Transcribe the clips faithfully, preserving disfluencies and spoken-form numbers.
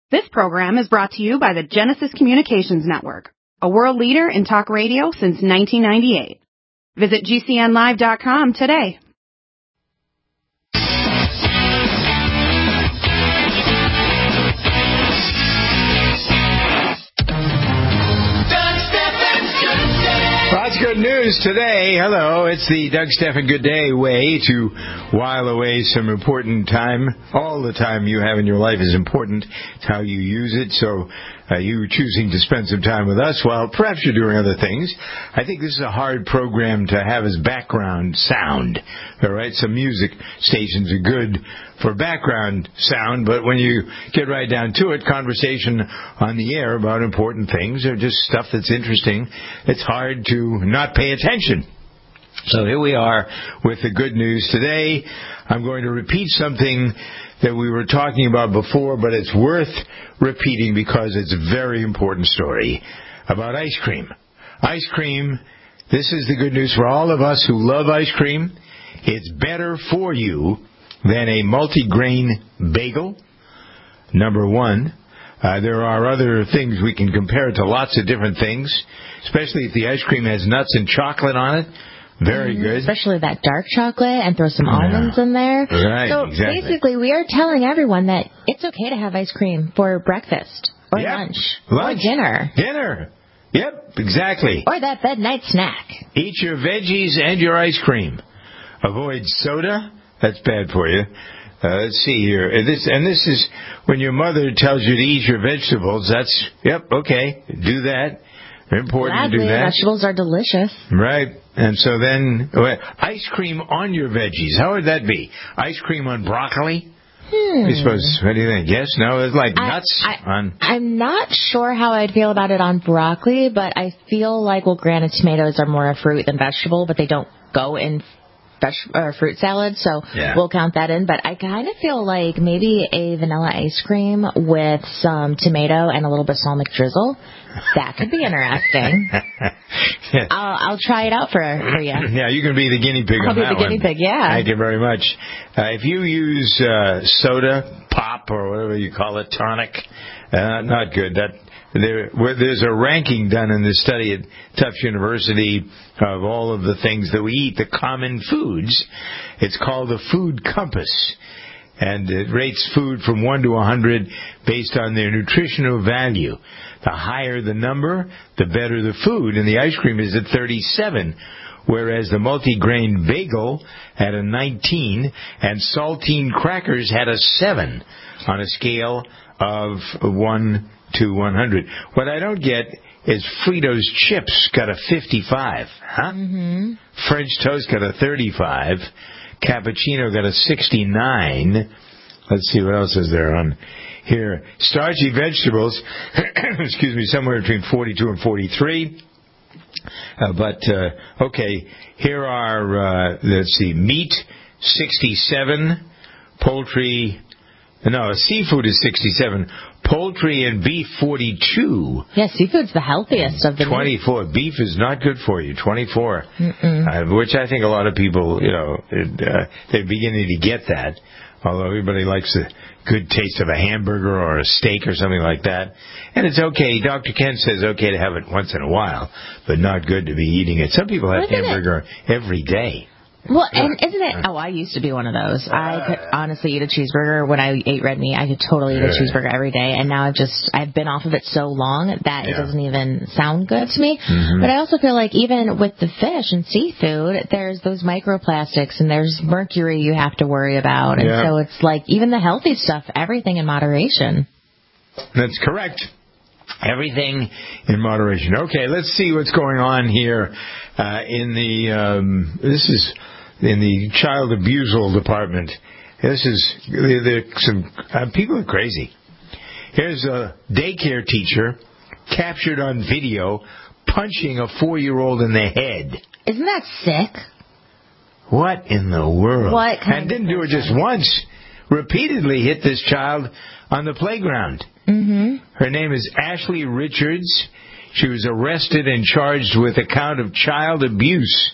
This program is brought to you by the Genesis Communications Network, a world leader in talk radio since nineteen ninety-eight. Visit G C N live dot com today. Lots of good news today. Hello, it's the Doug Stephan Good Day way to while away some important time. All the time you have in your life is important. It's how you use it. So uh, you choosing to spend some time with us while perhaps you're doing other things. I think this is a hard program to have as background sound. All right, some music stations are good for background sound, but when you get right down to it, conversation on the air about important things or just stuff that's interesting, it's hard to not pay attention. So here we are with the good news today. I'm going to repeat something that we were talking about before, but it's worth repeating because it's a very important story about ice cream. Ice cream, this is the good news for all of us who love ice cream. It's better for you than a multi-grain bagel, number one. Uh, there are other things we can compare it to, lots of different things, especially if the ice cream has nuts and chocolate on it. Very mm, good. Especially that dark chocolate, and throw some yeah. almonds in there. Right, so exactly. basically, we are telling everyone that it's okay to have ice cream for breakfast or yep. lunch, lunch or dinner. Dinner. Yep, exactly. Or that bed night snack. Eat your veggies and your ice cream. Avoid soda. That's bad for you. Uh, let's see here. And this, and this is when your mother tells you to eat your vegetables. That's, yep, okay, do that. Very important Gladly, to do that. Vegetables are delicious. Right. And so then, well, ice cream on your veggies. How would that be? Ice cream on broccoli? Hmm. I suppose, what do you think? Yes? No? It's like I, nuts I, on... I'm not sure how I'd feel about it on broccoli, but I feel like, well, granted, tomatoes are more a fruit than vegetable, but they don't go in Veg- or fruit salad, so yeah. we'll count that in. But I kind of feel like maybe a vanilla ice cream with some tomato and a little balsamic drizzle. That could be interesting. yeah. I'll, I'll try it out for for you. Yeah, you can be the guinea pig I'll on be that the guinea one. pig, yeah. Thank you very much. Uh, if you use uh, soda, pop, or whatever you call it, tonic, uh, not good. That There, there's a ranking done in this study at Tufts University of all of the things that we eat, the common foods. It's called the Food Compass, and it rates food from one to one hundred based on their nutritional value. The higher the number, the better the food, and the ice cream is at thirty-seven, whereas the multi-grain bagel had a nineteen, and saltine crackers had a seven on a scale of one to one hundred. What I don't get is Fritos chips got a fifty-five. Huh? Mm-hmm. French toast got a thirty-five. Cappuccino got a sixty-nine. Let's see, what else is there on here? Starchy vegetables, excuse me, somewhere between forty-two and forty-three. Uh, but, uh, okay, here are, uh, let's see, meat, sixty-seven. Poultry, no, seafood is sixty-seven. Poultry and beef, forty-two. Yeah, seafood's the healthiest of the twenty-four. Meat. Beef is not good for you, twenty-four. Uh, which I think a lot of people, you know, it, uh, they're beginning to get that. Although everybody likes the good taste of a hamburger or a steak or something like that. And it's okay. Doctor Ken says okay to have it once in a while, but not good to be eating it. Some people have Isn't hamburger it? every day. Well, and isn't it? Oh, I used to be one of those. I could honestly eat a cheeseburger when I ate red meat. I could totally eat a cheeseburger every day, and now I've just I've been off of it so long that yeah. it doesn't even sound good to me. Mm-hmm. But I also feel like even with the fish and seafood, there's those microplastics and there's mercury you have to worry about, and yeah. so it's like even the healthy stuff, everything in moderation. That's correct. Everything in moderation. Okay, let's see what's going on here uh, in the. Um, this is. In the child abusal department. This is, there some, uh, people are crazy. Here's a daycare teacher captured on video punching a four-year-old in the head. Isn't that sick? What in the world? What kind and didn't of do it just once. Repeatedly hit this child on the playground. Mm-hmm. Her name is Ashley Richards. She was arrested and charged with a count of child abuse.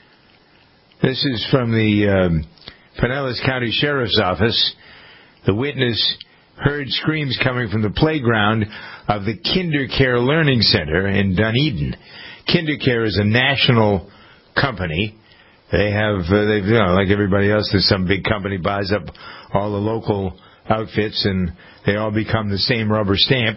This is from the um, Pinellas County Sheriff's Office. The witness, heard screams coming from the playground of the KinderCare Learning Center in Dunedin. KinderCare is a national company. They have, uh, they, you know, like everybody else, there's some big company buys up all the local outfits, and they all become the same rubber stamp.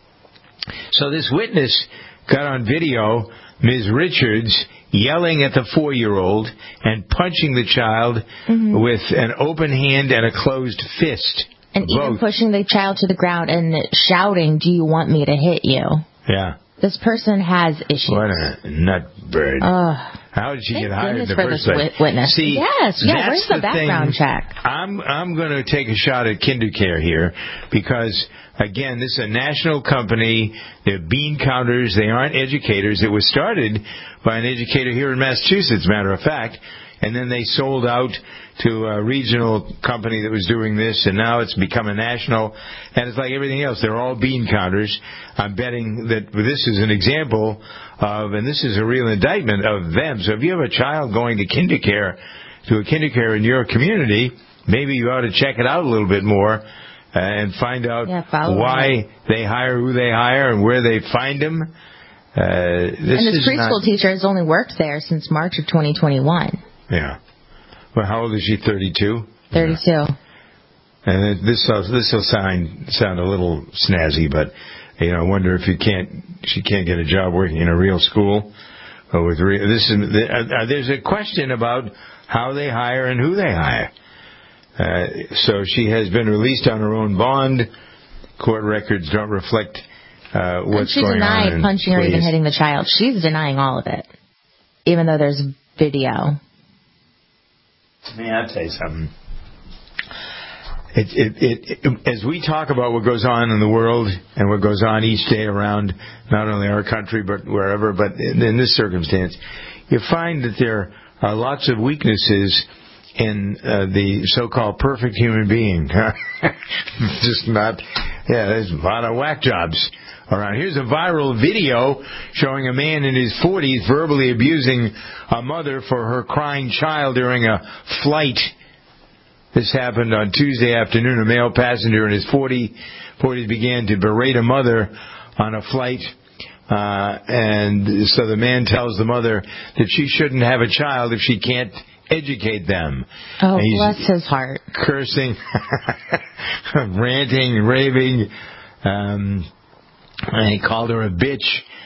So this witness got on video Miz Richards yelling at the four-year-old and punching the child mm-hmm. with an open hand and a closed fist. And both. Even pushing the child to the ground and shouting, "Do you want me to hit you?" Yeah. This person has issues. What a nutbird. Uh, How did she Thank get hired in the for first this place? Witness. See, yes, yeah. Where's the, the background thing. check? I'm I'm going to take a shot at KinderCare here because, again, this is a national company. They're bean counters. They aren't educators. It was started by an educator here in Massachusetts, matter of fact, and then they sold out to a regional company that was doing this, and now it's become a national. And it's like everything else. They're all bean counters. I'm betting that this is an example of, and this is a real indictment of them. So if you have a child going to KinderCare, to a KinderCare in your community, maybe you ought to check it out a little bit more and find out yeah, why it. they hire who they hire and where they find them. Uh, this and this is preschool not, teacher has only worked there since March of twenty twenty-one. Yeah. Well, how old is she? thirty-two? thirty-two. Yeah. And this this will sound sound a little snazzy, but you know, I wonder if you can't she can't get a job working in a real school or with real. This is uh, there's a question about how they hire and who they hire. Uh, so she has been released on her own bond. Court records don't reflect uh, what's going on. And she denied punching or even hitting the child. She's denying all of it, even though there's video. Man, I'll tell you something. It, it, it, it, as we talk about what goes on in the world and what goes on each day around not only our country but wherever, but in, in this circumstance, you find that there are lots of weaknesses in uh, the so-called perfect human being. Just not, yeah, there's a lot of whack jobs around. Here's a viral video showing a man in his forties verbally abusing a mother for her crying child during a flight. This happened on Tuesday afternoon. A male passenger in his forties began to berate a mother on a flight. Uh, and so the man tells the mother that she shouldn't have a child if she can't educate them. Oh, bless his heart. Cursing, ranting, raving. Um, and he called her a bitch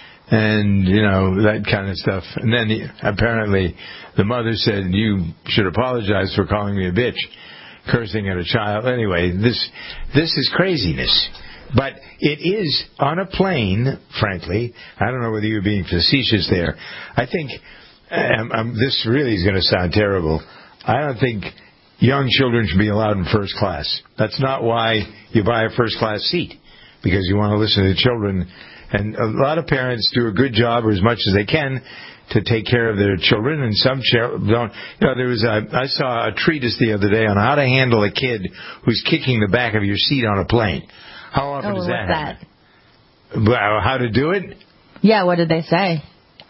and, you know, that kind of stuff. And then he, apparently the mother said, "You should apologize for calling me a bitch," cursing at a child. Anyway, this this is craziness. But it is on a plane, frankly. I don't know whether you're being facetious there. I think um, um, this really is going to sound terrible. I don't think young children should be allowed in first class. That's not why you buy a first class seat, because you want to listen to the children. And a lot of parents do a good job, or as much as they can, to take care of their children, and some don't. You know, there was a, I saw a treatise the other day on how to handle a kid who's kicking the back of your seat on a plane. How often oh, does that happen? That? Well, how to do it? Yeah, what did they say?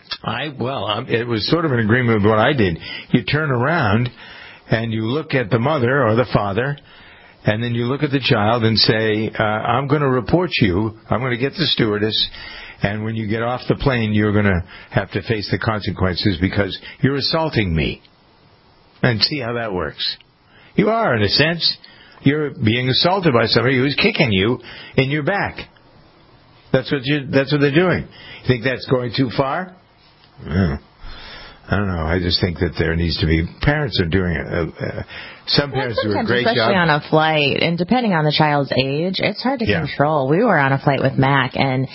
I well, um, it was sort of an agreement with what I did. You turn around and you look at the mother or the father, and then you look at the child and say, uh, "I'm going to report you. I'm going to get the stewardess, and when you get off the plane, you're going to have to face the consequences because you're assaulting me." And see how that works. You are, in a sense. You're being assaulted by somebody who's kicking you in your back. That's what you. That's what they're doing. You think that's going too far? Yeah. I don't know. I just think that there needs to be. Parents are doing it. Uh, uh, some parents do a great especially job. Especially on a flight, and depending on the child's age, it's hard to yeah. control. We were on a flight with Mac, and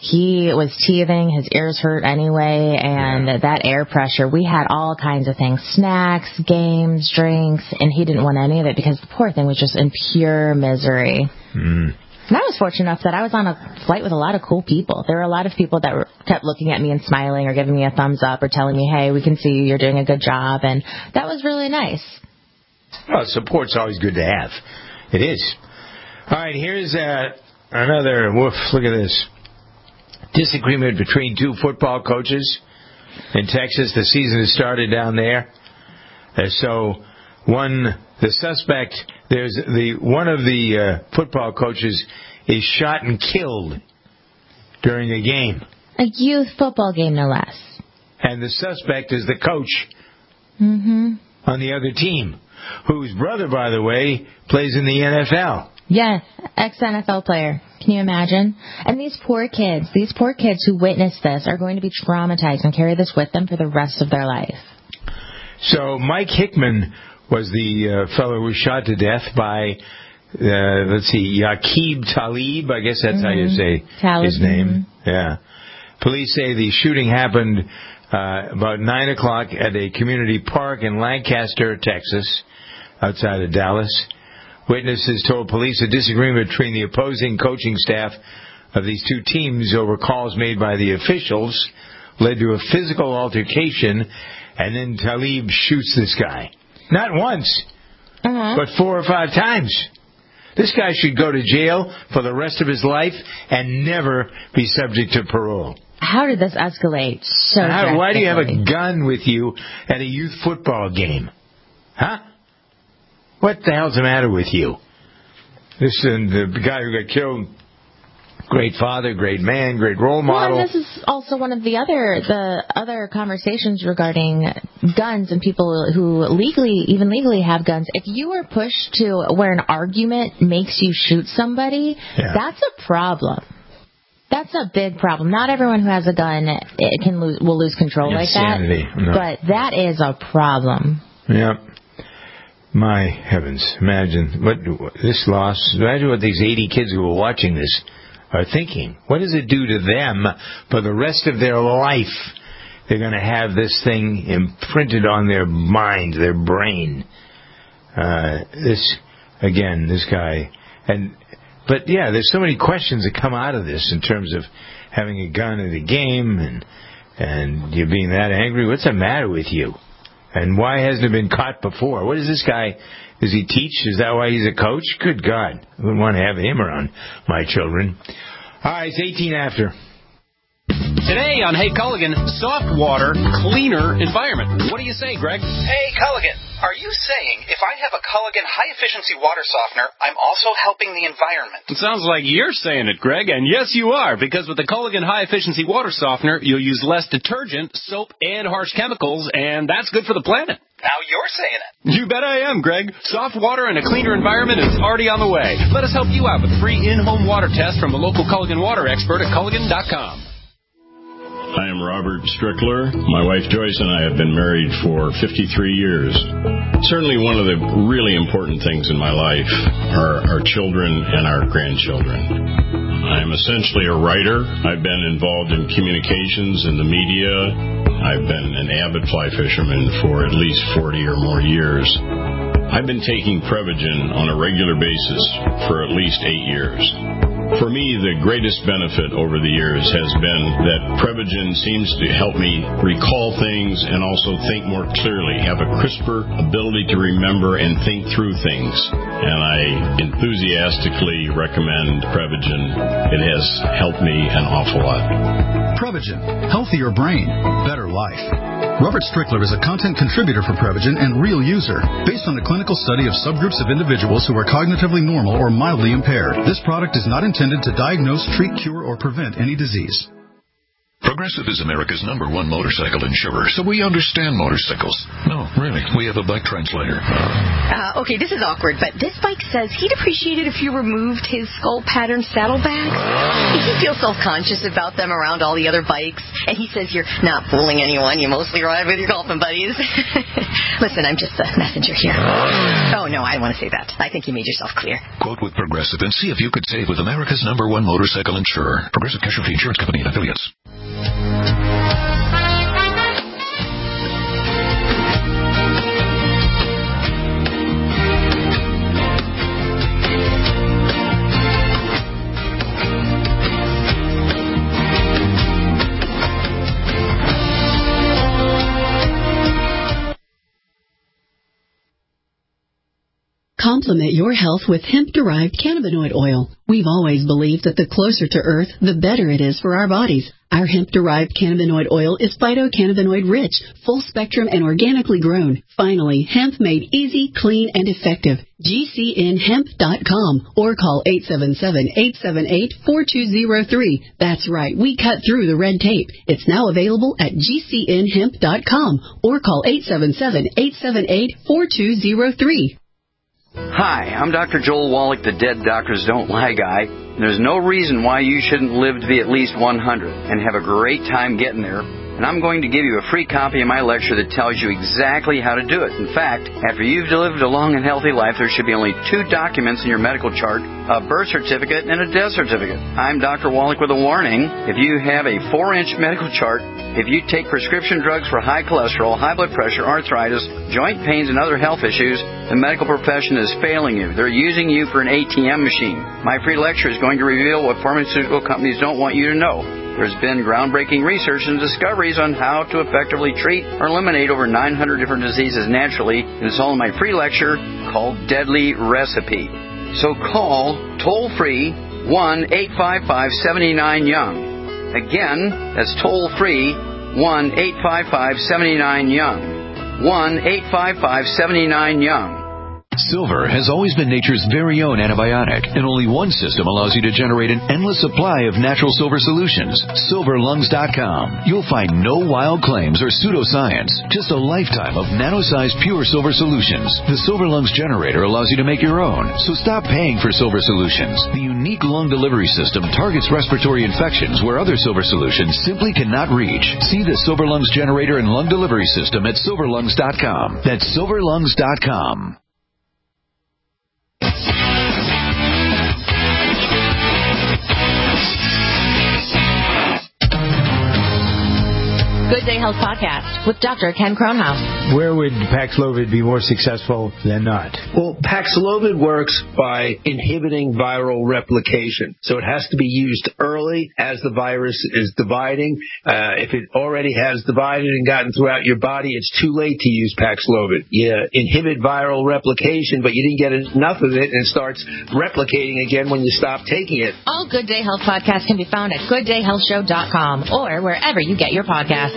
he was teething. His ears hurt anyway, and yeah. that air pressure. We had all kinds of things: snacks, games, drinks, and he didn't want any of it because the poor thing was just in pure misery. Mm. And I was fortunate enough that I was on a flight with a lot of cool people. There were a lot of people that were, kept looking at me and smiling or giving me a thumbs up or telling me, "Hey, we can see you. You're doing a good job." And that was really nice. Well, support's always good to have. It is. All right, here's uh, another, woof, look at this. Disagreement between two football coaches in Texas. The season has started down there. Uh, so one, the suspect, there's the one of the uh, football coaches is shot and killed during a game. A youth football game, no less. And the suspect is the coach mm-hmm. on the other team, whose brother, by the way, plays in the N F L. Yes, ex-N F L player. Can you imagine? And these poor kids, these poor kids who witnessed this are going to be traumatized and carry this with them for the rest of their life. So Mike Hickman was the uh, fellow who was shot to death by, uh, let's see, Yaqub Talib. I guess that's mm-hmm. how you say Talib. his name. Mm-hmm. Yeah. Police say the shooting happened uh, about nine o'clock at a community park in Lancaster, Texas, outside of Dallas. Witnesses told police a disagreement between the opposing coaching staff of these two teams over calls made by the officials led to a physical altercation, and then Talib shoots this guy. Not once, uh-huh. but four or five times. This guy should go to jail for the rest of his life and never be subject to parole. How did this escalate so How, Why do you have a gun with you at a youth football game? Huh? What the hell's the matter with you? This and the guy who got killed, great father, great man, great role model. Well, and this is also one of the other the other conversations regarding guns and people who legally, even legally, have guns. If you are pushed to where an argument makes you shoot somebody, yeah. that's a problem. That's a big problem. Not everyone who has a gun it can lose, will lose control Insanity. like that, no. but that is a problem. Yep. My heavens, imagine what this loss, imagine what these eighty kids who are watching this are thinking. What does it do to them for the rest of their life? They're going to have this thing imprinted on their mind, their brain. Uh, this, again, this guy. and But, yeah, there's so many questions that come out of this in terms of having a gun at a game and, and you being that angry. What's the matter with you? And why hasn't it been caught before? What is this guy? Does he teach? Is that why he's a coach? Good God. I wouldn't want to have him around my children. All right, it's eighteen after. Today on Hey Culligan, soft water, cleaner environment. What do you say, Greg? Hey Culligan, are you saying if I have a Culligan high-efficiency water softener, I'm also helping the environment? It sounds like you're saying it, Greg, and yes you are, because with the Culligan high-efficiency water softener, you'll use less detergent, soap, and harsh chemicals, and that's good for the planet. Now you're saying it. You bet I am, Greg. Soft water and a cleaner environment is already on the way. Let us help you out with a free in-home water test from a local Culligan water expert at Culligan dot com. I am Robert Strickler. My wife Joyce and I have been married for fifty-three years. Certainly one of the really important things in my life are our children and our grandchildren. I am essentially a writer. I've been involved in communications and the media. I've been an avid fly fisherman for at least forty or more years. I've been taking Prevagen on a regular basis for at least eight years. For me, the greatest benefit over the years has been that Prevagen seems to help me recall things and also think more clearly, have a crisper ability to remember and think through things. And I enthusiastically recommend Prevagen. It has helped me an awful lot. Prevagen. Healthier brain. Better life. Robert Strickler is a content contributor for Prevagen and real user, based on a clinical study of subgroups of individuals who are cognitively normal or mildly impaired. This product is not intended to diagnose, treat, cure, or prevent any disease. Progressive is America's number one motorcycle insurer, so we understand motorcycles. No, really, we have a bike translator. Uh, okay, this is awkward, but this bike says he'd appreciate it if you removed his skull pattern saddlebags. He feels self-conscious about them around all the other bikes, and he says you're not fooling anyone. You mostly ride with your golfing buddies. Listen, I'm just a messenger here. Oh, no, I don't want to say that. I think you made yourself clear. Quote with Progressive and see if you could save with America's number one motorcycle insurer. Progressive Casualty Insurance Company and Affiliates. Complement your health with hemp-derived cannabinoid oil. We've always believed that the closer to Earth, the better it is for our bodies. Our hemp-derived cannabinoid oil is phytocannabinoid-rich, full-spectrum, and organically grown. Finally, hemp made easy, clean, and effective. G C N hemp dot com or call eight seven seven, eight seven eight, four two zero three. That's right, we cut through the red tape. It's now available at G C N hemp dot com or call eight seven seven, eight seven eight, four two zero three. Hi, I'm Doctor Joel Wallach, the Dead Doctors Don't Lie guy. There's no reason why you shouldn't live to be at least one hundred and have a great time getting there. And I'm going to give you a free copy of my lecture that tells you exactly how to do it. In fact, after you've lived a long and healthy life, there should be only two documents in your medical chart, a birth certificate and a death certificate. I'm Doctor Wallach with a warning. If you have a four-inch medical chart, if you take prescription drugs for high cholesterol, high blood pressure, arthritis, joint pains, and other health issues, the medical profession is failing you. They're using you for an A T M machine. My free lecture is going to reveal what pharmaceutical companies don't want you to know. There's been groundbreaking research and discoveries on how to effectively treat or eliminate over nine hundred different diseases naturally, and it's all in my free lecture called Deadly Recipe. So call toll-free one eight five five, seven nine, young. Again, that's toll-free one eight five five, seven nine, young. one eight five five, seven nine, young. Silver has always been nature's very own antibiotic, and only one system allows you to generate an endless supply of natural silver solutions. silver lungs dot com. You'll find no wild claims or pseudoscience, just a lifetime of nano-sized pure silver solutions. The Silver Lungs generator allows you to make your own, so stop paying for silver solutions. The unique lung delivery system targets respiratory infections where other silver solutions simply cannot reach. See the Silver Lungs generator and lung delivery system at silver lungs dot com. That's silver lungs dot com. Good Day Health Podcast with Doctor Ken Kronhaus. Where would Paxlovid be more successful than not? Well, Paxlovid works by inhibiting viral replication. So it has to be used early as the virus is dividing. Uh, if it already has divided and gotten throughout your body, it's too late to use Paxlovid. You inhibit viral replication, but you didn't get enough of it, and it starts replicating again when you stop taking it. All Good Day Health podcasts can be found at good day health show dot com or wherever you get your podcasts.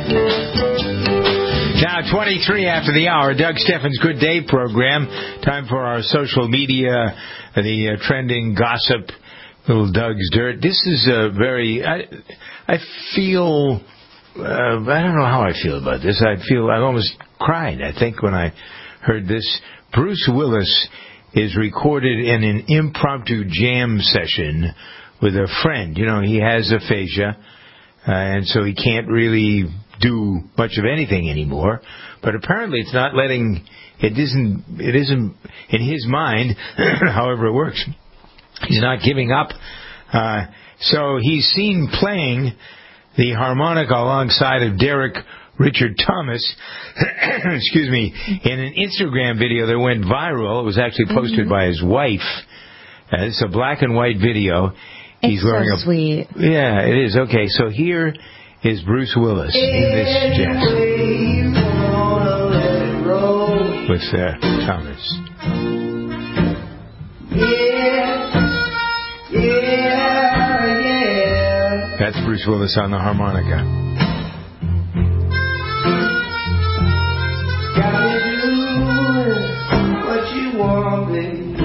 Now, twenty-three after the hour, Doug Steffens' Good Day program. Time for our social media, the uh, trending gossip, little Doug's Dirt. This is a very, I, I feel, uh, I don't know how I feel about this. I feel, I almost cried, I think, when I heard this. Bruce Willis is recorded in an impromptu jam session with a friend. You know, he has aphasia, uh, and so he can't really do much of anything anymore, but apparently it's not letting, it isn't, it isn't in his mind, however it works, he's not giving up, uh, so he's seen playing the harmonica alongside of Derek Richard Thomas, excuse me, in an Instagram video that went viral. It was actually posted mm-hmm. by his wife. Uh, it's a black and white video. He's it's wearing so a, sweet. Yeah, it is. Okay, so here is Bruce Willis in this jazz with uh, Thomas. Yeah, yeah, yeah. That's Bruce Willis on the harmonica. Gotta do what you want, baby.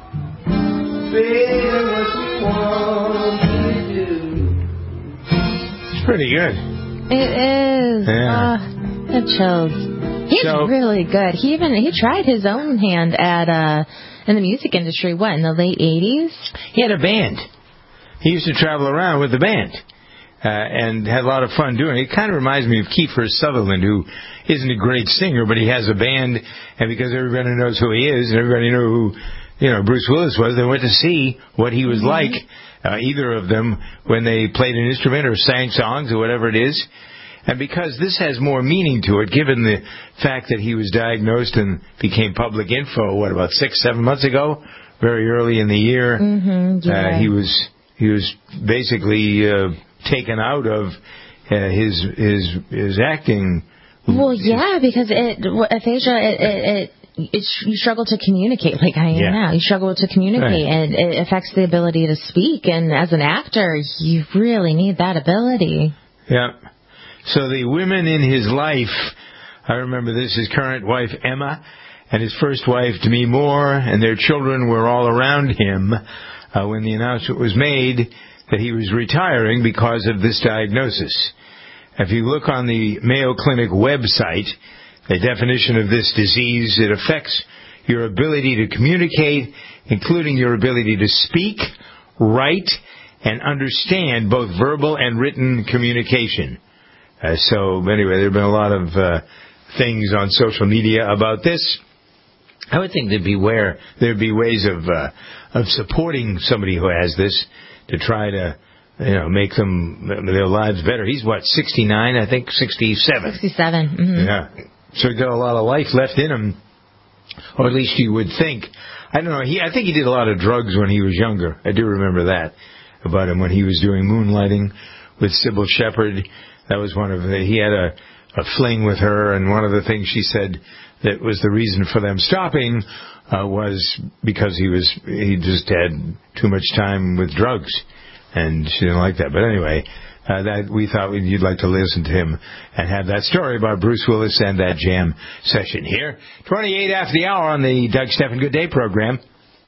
Baby, what you want to do. It's pretty good. It is. Yeah. Uh, it chills. He's so, really good. He even he tried his own hand at uh in the music industry. What, in the late eighties? He had a band. He used to travel around with the band. Uh, and had a lot of fun doing it. It kind of reminds me of Kiefer Sutherland, who isn't a great singer, but he has a band, and because everybody knows who he is, and everybody knew who, you know, Bruce Willis was, they went to see what he was mm-hmm. like, uh, either of them, when they played an instrument or sang songs or whatever it is. And because this has more meaning to it, given the fact that he was diagnosed and became public info, what, about six, seven months ago, very early in the year, mm-hmm, yeah. uh, he was he was basically uh, taken out of uh, his his his acting. Well, yeah, because it aphasia it, it, it it's, you struggle to communicate like I am Yeah. now. You struggle to communicate, Right. and it affects the ability to speak. And as an actor, you really need that ability. Yeah. So the women in his life, I remember this, his current wife, Emma, and his first wife, Demi Moore, and their children were all around him uh, when the announcement was made that he was retiring because of this diagnosis. If you look on the Mayo Clinic website, the definition of this disease, it affects your ability to communicate, including your ability to speak, write, and understand both verbal and written communication. Uh, so anyway, there have been a lot of uh, things on social media about this. I would think there'd be where there'd be ways of uh, of supporting somebody who has this to try to, you know, make them their lives better. He's what, sixty-nine, I think, sixty-seven. sixty-seven. Mm-hmm. Yeah. So he's got a lot of life left in him, or at least you would think. I don't know. He I think he did a lot of drugs when he was younger. I do remember that about him when he was doing moonlighting with Sybil Shepherd. That was one of the, he had a, a fling with her, and one of the things she said that was the reason for them stopping uh, was because he was he just had too much time with drugs, and she didn't like that. But anyway, uh, that we thought you'd like to listen to him and have that story about Bruce Willis and that jam session here. twenty-eight after the hour on the Doug Stephan Good Day program.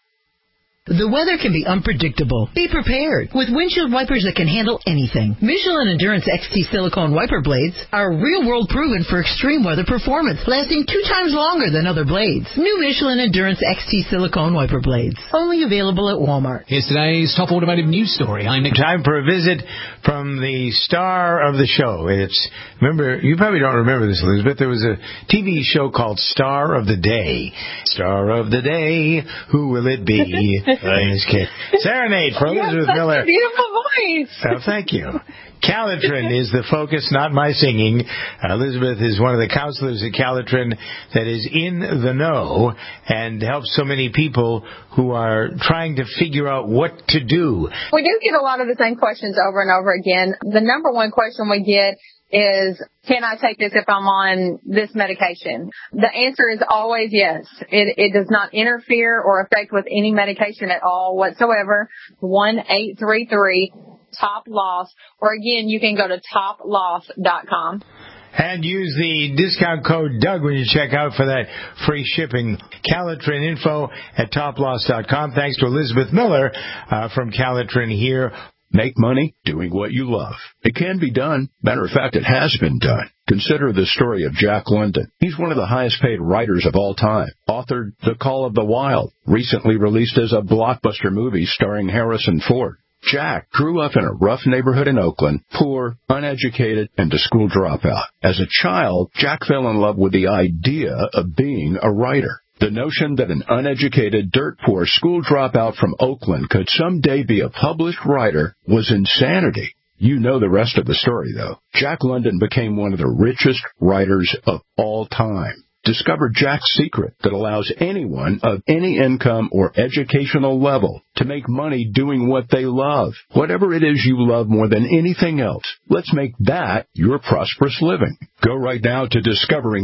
The weather can be unpredictable. Be prepared with windshield wipers that can handle anything. Michelin Endurance X T silicone wiper blades are real-world proven for extreme weather performance, lasting two times longer than other blades. New Michelin Endurance X T silicone wiper blades, only available at Walmart. Here's today's top automotive news story. I'm Nick. Time for a visit from the star of the show. It's remember you probably don't remember this, Elizabeth. There was a T V show called Star of the Day. Star of the Day, who will it be? Nice kid. Serenade for Elizabeth yes, Miller. Beautiful voice. Oh, thank you. Calitrin is the focus, not my singing. Uh, Elizabeth is one of the counselors at Calitrin that is in the know and helps so many people who are trying to figure out what to do. We do get a lot of the same questions over and over again. The number one question we get is, can I take this if I'm on this medication? The answer is always yes. It, it does not interfere or affect with any medication at all whatsoever. one eight three three top loss, or again, you can go to top loss dot com. And use the discount code Doug when you check out for that free shipping. Calitrin info at top loss dot com. Thanks to Elizabeth Miller uh, from Calitrin here. Make money doing what you love. It can be done. Matter of fact, it has been done. Consider the story of Jack London. He's one of the highest paid writers of all time. Authored The Call of the Wild, recently released as a blockbuster movie starring Harrison Ford. Jack grew up in a rough neighborhood in Oakland, poor, uneducated, and a school dropout. As a child, Jack fell in love with the idea of being a writer. The notion that an uneducated, dirt-poor school dropout from Oakland could someday be a published writer was insanity. You know the rest of the story, though. Jack London became one of the richest writers of all time. Discover Jack's secret that allows anyone of any income or educational level to make money doing what they love. Whatever it is you love more than anything else, let's make that your prosperous living. Go right now to discovering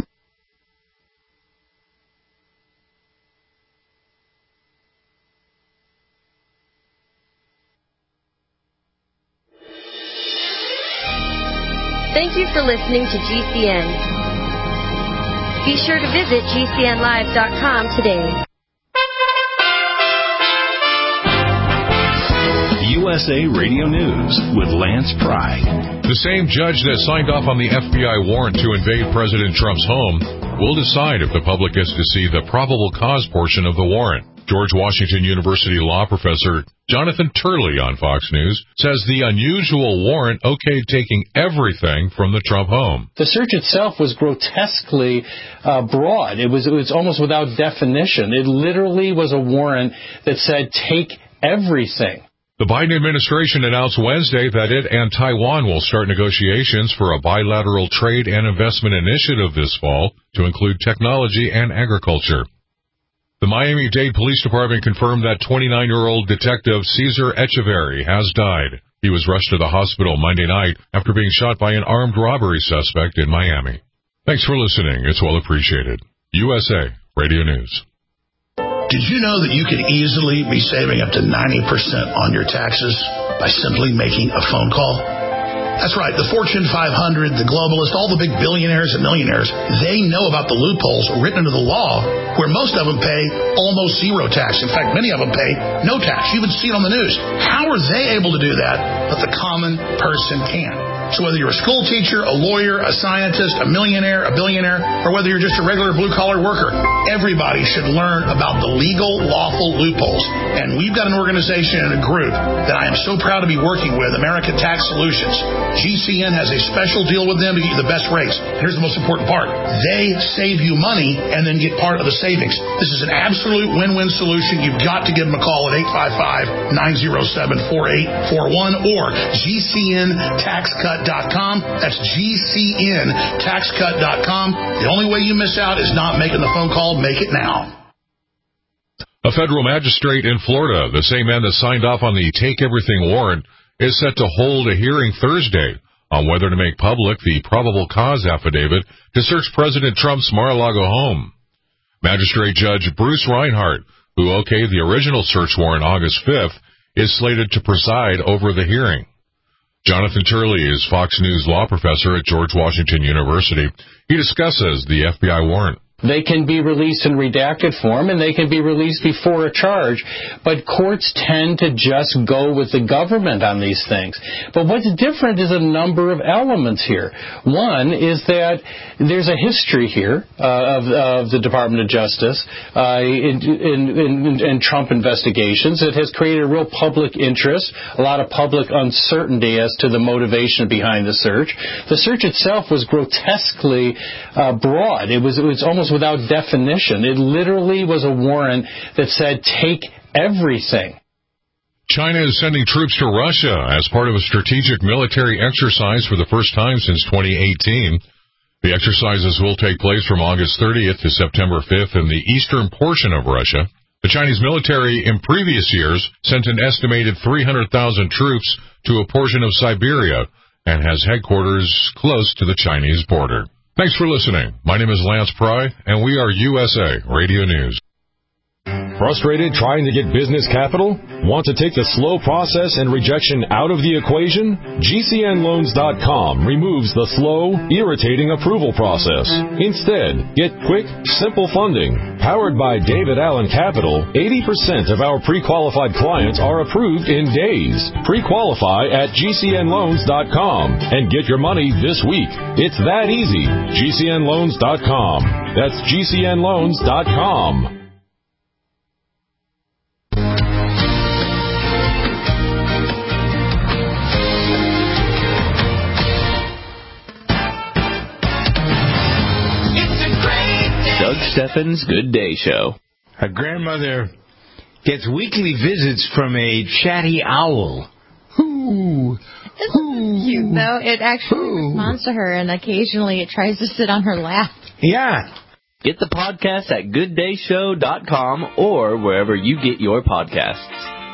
Thank you for listening to G C N. Be sure to visit G C N live dot com today. U S A Radio News with Lance Pry. The same judge that signed off on the F B I warrant to invade President Trump's home will decide if the public gets to see the probable cause portion of the warrant. George Washington University law professor Jonathan Turley on Fox News says the unusual warrant okayed taking everything from the Trump home. The search itself was grotesquely uh, broad. It was, it was almost without definition. It literally was a warrant that said, take everything. The Biden administration announced Wednesday that it and Taiwan will start negotiations for a bilateral trade and investment initiative this fall to include technology and agriculture. The Miami-Dade Police Department confirmed that twenty-nine-year-old detective Cesar Echeverry has died. He was rushed to the hospital Monday night after being shot by an armed robbery suspect in Miami. Thanks for listening. It's well appreciated. U S A Radio News. Did you know that you could easily be saving up to ninety percent on your taxes by simply making a phone call? That's right. The Fortune five hundred, the globalists, all the big billionaires and millionaires, they know about the loopholes written into the law where most of them pay almost zero tax. In fact, many of them pay no tax. You even see it on the news. How are they able to do that, but the common person can't? So whether you're a school teacher, a lawyer, a scientist, a millionaire, a billionaire, or whether you're just a regular blue-collar worker, everybody should learn about the legal, lawful loopholes. And we've got an organization and a group that I am so proud to be working with, American Tax Solutions. G C N has a special deal with them to get you the best rates. Here's the most important part. They save you money and then get part of the savings. This is an absolute win-win solution. You've got to give them a call at eight five five, nine oh seven, four eight four one or G C N tax cut dot com. That's G C N tax cut dot com. The only way you miss out is not making the phone call. Make it now. A federal magistrate in Florida, the same man that signed off on the Take Everything warrant, is set to hold a hearing Thursday on whether to make public the probable cause affidavit to search President Trump's Mar-a-Lago home. Magistrate Judge Bruce Reinhart, who okayed the original search warrant August fifth, is slated to preside over the hearing. Jonathan Turley is Fox News law professor at George Washington University. He discusses the F B I warrant. They can be released in redacted form, and they can be released before a charge. But courts tend to just go with the government on these things. But what's different is a number of elements here. One is that there's a history here uh, of, of the Department of Justice uh, in, in, in, in Trump investigations. It has created a real public interest, a lot of public uncertainty as to the motivation behind the search. The search itself was grotesquely uh, broad. It was, it was almost without definition. It literally was a warrant that said, take everything. China is sending troops to Russia as part of a strategic military exercise for the first time since twenty eighteen. The exercises will take place from August thirtieth to September fifth in the eastern portion of Russia. The Chinese military in previous years sent an estimated three hundred thousand troops to a portion of Siberia and has headquarters close to the Chinese border. Thanks for listening. My name is Lance Pry, and we are U S A Radio News. Frustrated trying to get business capital? Want to take the slow process and rejection out of the equation? G C N loans dot com removes the slow, irritating approval process. Instead, get quick, simple funding. Powered by David Allen Capital, eighty percent of our pre-qualified clients are approved in days. Pre-qualify at G C N loans dot com and get your money this week. It's that easy. G C N loans dot com. That's G C N loans dot com. Doug Steffens' Good Day Show. A grandmother gets weekly visits from a chatty owl. Ooh. It's cute, though. It actually Ooh. responds to her, and occasionally it tries to sit on her lap. Yeah. Get the podcast at good day show dot com or wherever you get your podcasts.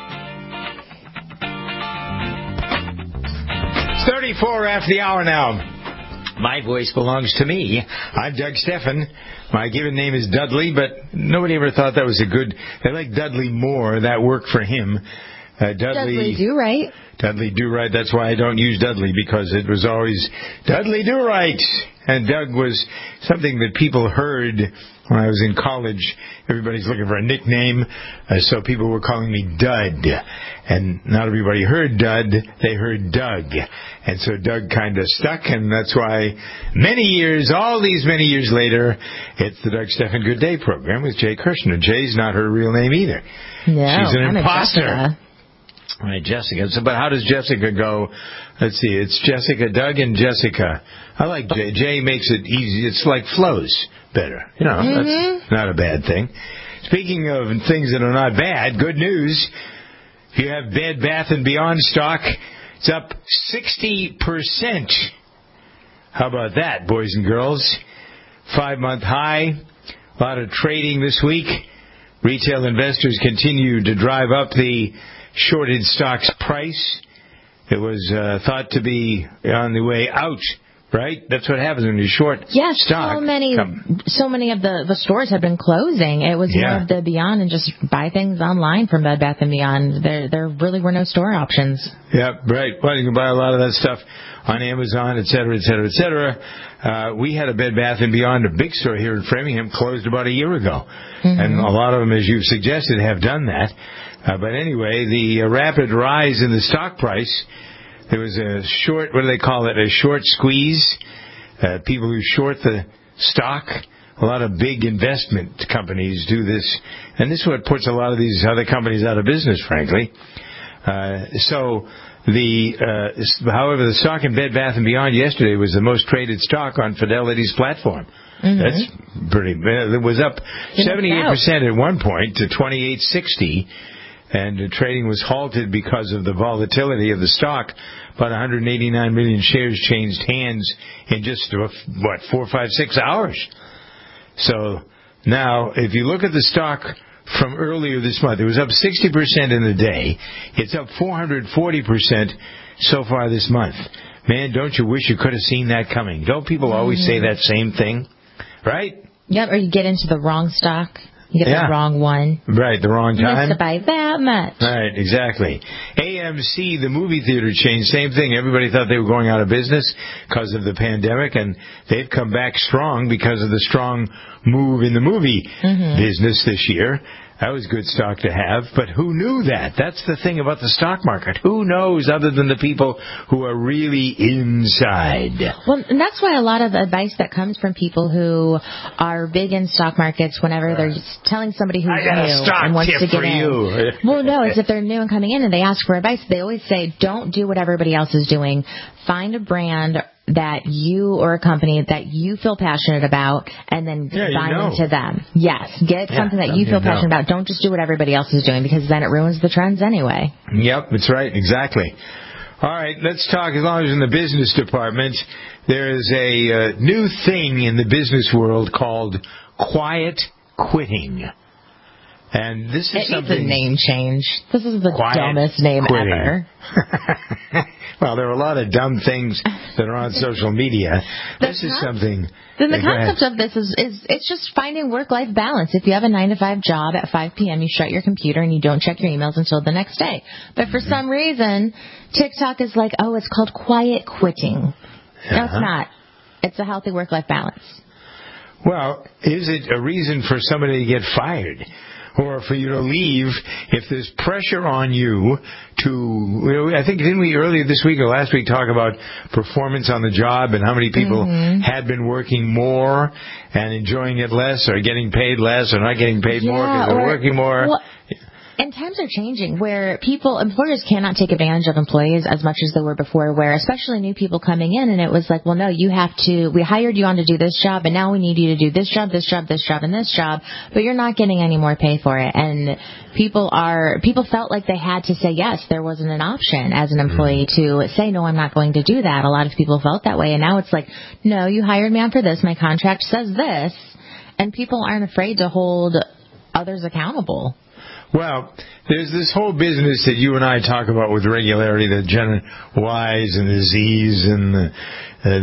It's thirty-four after the hour now. My voice belongs to me. I'm Doug Steffen. My given name is Dudley, but nobody ever thought that was a good... They like Dudley more. That worked for him. Uh, Dudley, Dudley Do-Right. Dudley Do-Right. That's why I don't use Dudley, because it was always Dudley Do-Right. And Doug was something that people heard when I was in college. Everybody's looking for a nickname, uh, so people were calling me Dud. And not everybody heard Dud, they heard Doug. And so Doug kind of stuck, and that's why many years, all these many years later, it's the Doug Steffen Good Day program with Jay Kirshner. Jay's not her real name either. No, she's an I'm imposter. Jessica. Right, Jessica. So, but how does Jessica go? Let's see. It's Jessica, Doug, and Jessica. I like Jay. Jay makes it easy. It's like flows better. You know, mm-hmm. That's not a bad thing. Speaking of things that are not bad, good news. If you have Bed Bath and Beyond stock, it's up sixty percent. How about that, boys and girls? Five-month high. A lot of trading this week. Retail investors continue to drive up the shorted stock's price. It was uh, thought to be on the way out Right? That's what happens when you short yes, stock. so many, Come. so many of the, the stores have been closing. It was Yeah. more of the Beyond and just buy things online from Bed Bath and Beyond. There, there really were no store options. Yeah, right. Well, you can buy a lot of that stuff on Amazon, et cetera, et cetera, et cetera. Uh, we had a Bed Bath and Beyond, a big store here in Framingham, closed about a year ago. Mm-hmm. And a lot of them, as you've suggested, have done that. Uh, but anyway, the uh, rapid rise in the stock price, there was a short, what do they call it, a short squeeze. Uh, people who short the stock, a lot of big investment companies do this. And this is what puts a lot of these other companies out of business, frankly. Uh, so the, uh, however, the stock in Bed Bath and Beyond yesterday was the most traded stock on Fidelity's platform. Mm-hmm. That's pretty, it was up seventy-eight percent at one point to twenty-eight sixty. And the trading was halted because of the volatility of the stock. About one hundred eighty-nine million shares changed hands in just, what, four, five, six hours. So now, if you look at the stock from earlier this month, it was up sixty percent in a day. It's up four hundred forty percent so far this month. Man, don't you wish you could have seen that coming? Don't people always mm-hmm. say that same thing? Right? Yep, or you get into the wrong stock. You get yeah. the wrong one. Right, the wrong time. You missed it by that much. Right, exactly. A M C, the movie theater chain, same thing. Everybody thought they were going out of business because of the pandemic, and they've come back strong because of the strong move in the movie mm-hmm. business this year. That was good stock to have, but who knew that? That's the thing about the stock market. Who knows other than the people who are really inside? Well, and that's why a lot of the advice that comes from people who are big in stock markets, whenever they're telling somebody who's I got new a stock and wants tip to get for in. You. Well, no, it's if they're new and coming in and they ask for advice, they always say, don't do what everybody else is doing. Find a brand that you or a company that you feel passionate about, and then yeah, buy you know. into them. Yes, get yeah, something that you feel passionate know. about. Don't just do what everybody else is doing, because then it ruins the trends anyway. Yep, that's right, exactly. All right, let's talk, as long as in the business department, there is a uh, new thing in the business world called quiet quitting. And this is it something... needs a name change. This is the Quiet dumbest name quitting. ever. Well, there are a lot of dumb things that are on social media. This the is con- something... Then the concept of this is, is it's just finding work-life balance. If you have a nine to five job at five p.m., you shut your computer and you don't check your emails until the next day. But for some reason, TikTok is like, oh, it's called quiet quitting. Uh-huh. No, it's not. It's a healthy work-life balance. Well, is it a reason for somebody to get fired? Or for you to leave if there's pressure on you to, you know, I think, didn't we earlier this week or last week talk about performance on the job and how many people mm-hmm. had been working more and enjoying it less, or getting paid less, or not getting paid yeah, more because they're working more? Well, and times are changing where people, employers cannot take advantage of employees as much as they were before, where especially new people coming in, and it was like, well, no, you have to, we hired you on to do this job, and now we need you to do this job, this job, this job, and this job, but you're not getting any more pay for it. And people are, people felt like they had to say yes. There wasn't an option as an employee to say, no, I'm not going to do that. A lot of people felt that way, and now it's like, no, you hired me on for this, my contract says this, and people aren't afraid to hold others accountable. Well, there's this whole business that you and I talk about with regularity, the Gen Ys and the Zs and the, uh,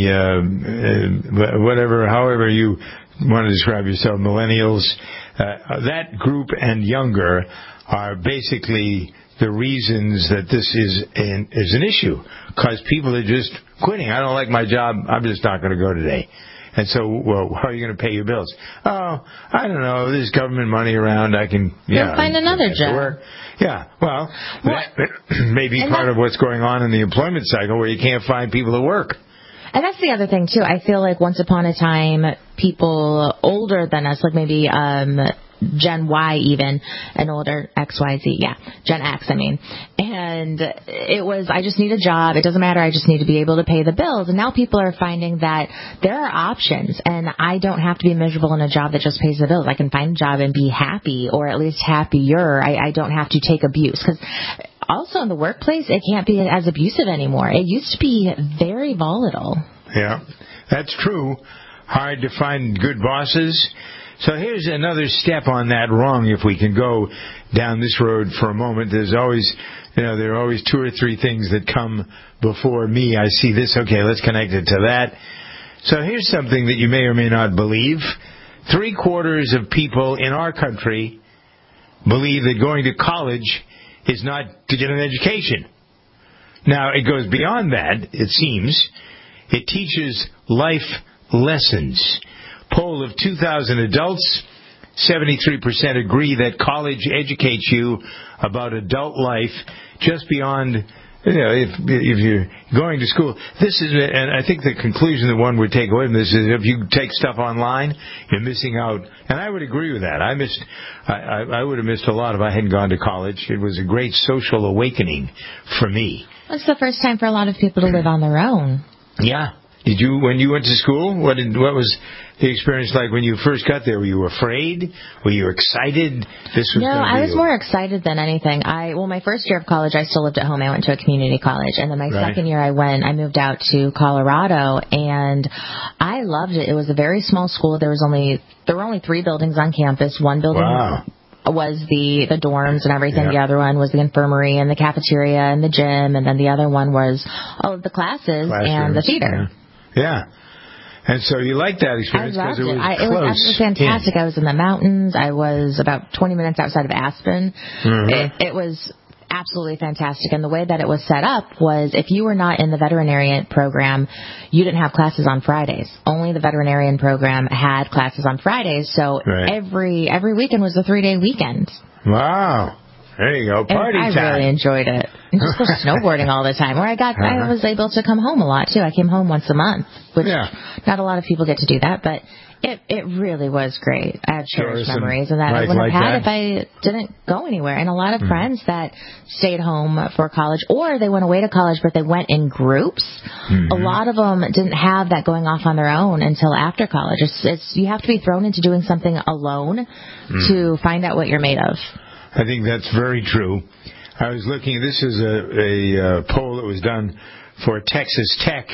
the uh, uh, whatever, however you want to describe yourself, millennials. Uh, that group and younger are basically the reasons that this is an, is an issue, because people are just quitting. I don't like my job. I'm just not going to go today. And so, well, how are you going to pay your bills? Oh, I don't know. There's government money around. I can, yeah. You'll find another job. Work. Yeah, well, well that may be part of what's going on in the employment cycle, where you can't find people to work. And that's the other thing, too. I feel like once upon a time, people older than us, like maybe um Gen Y even, and older, X, Y, Z, yeah, Gen X, I mean. And it was, I just need a job. It doesn't matter. I just need to be able to pay the bills. And now people are finding that there are options, and I don't have to be miserable in a job that just pays the bills. I can find a job and be happy, or at least happier. I, I don't have to take abuse. Because also in the workplace, it can't be as abusive anymore. It used to be very volatile. Yeah, that's true. Hard to find good bosses. So here's another step on that rung, if we can go down this road for a moment. There's always you know, there are always two or three things that come before me. I see this, okay, let's connect it to that. So here's something that you may or may not believe. Three quarters of people in our country believe that going to college is not to get an education. Now, it goes beyond that, it seems. It teaches life lessons. Poll of two thousand adults, seventy-three percent agree that college educates you about adult life just beyond, you know, if, if you're going to school. This is, and I think the conclusion that one would take away from this is if you take stuff online, you're missing out. And I would agree with that. I missed, I, I, I would have missed a lot if I hadn't gone to college. It was a great social awakening for me. It's the first time for a lot of people to live on their own. Yeah. Did you, when you went to school, what did, what was the experience like when you first got there? Were you afraid? Were you excited? This was No, gonna I be was a- more excited than anything. I well, my first year of college, I still lived at home. I went to a community college, and then my Right. second year, I went. I moved out to Colorado, and I loved it. It was a very small school. There was only there were only three buildings on campus. One building. Wow. was the the dorms and everything. Yeah. The other one was the infirmary and the cafeteria and the gym, and then the other one was all of the classes and the theater. Yeah. yeah. And so you liked that I experience loved because it. it was I, it close. was absolutely fantastic. in. I was in the mountains. I was about twenty minutes outside of Aspen. Mhm. It, it was absolutely fantastic. And the way that it was set up was if you were not in the veterinarian program, you didn't have classes on Fridays. Only the veterinarian program had classes on Fridays. So Right. every every weekend was a three-day weekend. Wow. There you go. Party I time. really enjoyed it. And just go snowboarding all the time. Where I got, I Uh-huh. was able to come home a lot too. I came home once a month, which Yeah. not a lot of people get to do that, but it it really was great. I had cherished Sure, some memories, and that I life wouldn't like have had that. if I didn't go anywhere. And a lot of Mhm. friends that stayed home for college, or they went away to college, but they went in groups. Mhm. A lot of them didn't have that going off on their own until after college. It's, it's you have to be thrown into doing something alone Mhm. to find out what you're made of. I think that's very true. I was looking, this is a, a, uh poll that was done for Texas Tech.